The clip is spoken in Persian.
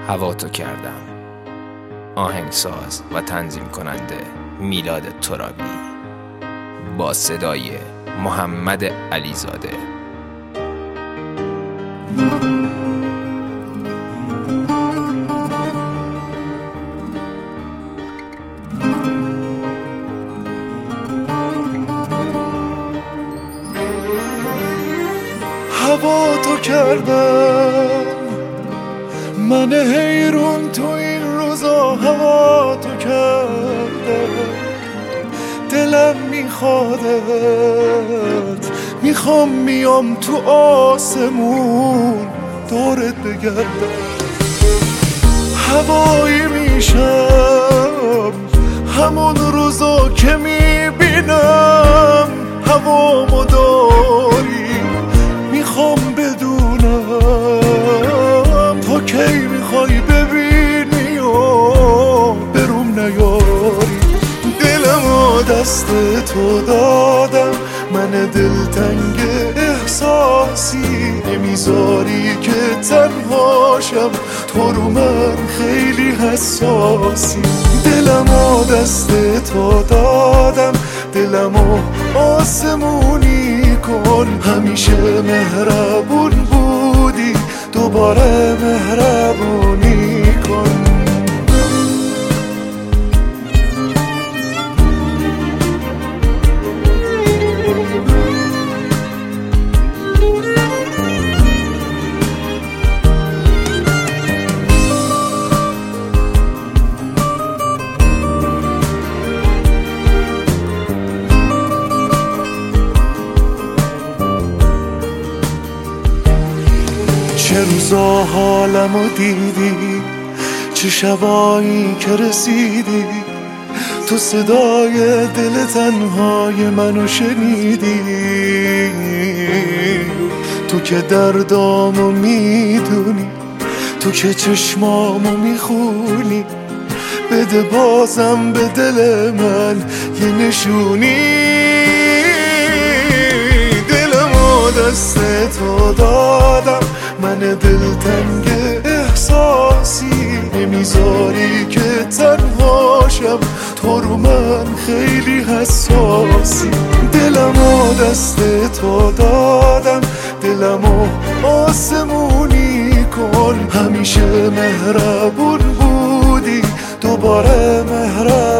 هوا تو کردم. آهنگساز و تنظیم کننده میلاد ترابی با صدای محمد علیزاده. هوا تو کردم من حیرون تو این روزا، هوا تو کردم دلم میخوادت، میخوام میام تو آسمون دورت بگردم. هوایی میشم همون روزا که میبینم هوامو داری، میخوام بدونم تا کی میخوای ببینی و بروم نیاری. دلمو دست تو دادم، من دلتنگ احساسی، نمیذاری که تنهاشم، تو رو من خیلی حساسی. دلمو دست تو دادم، دلمو آسمونی کن، همیشه مهربون بودی، دوباره مهربونی کن. چه روزا حالمو دیدی، چه شبایی که رسیدی، تو صدای دل تنهای منو شنیدی، تو که دردامو میدونی، تو که چشمامو میخونی، بده بازم به دل من یه نشونی. دلمو دست تو دادم، من دلتنگ احساسی، نمیذاری که تنهاشم، تو رو من خیلی حساسی. دلمو دست تو دادم، دلمو آسمونی کن، همیشه مهربون بودی، دوباره مهربون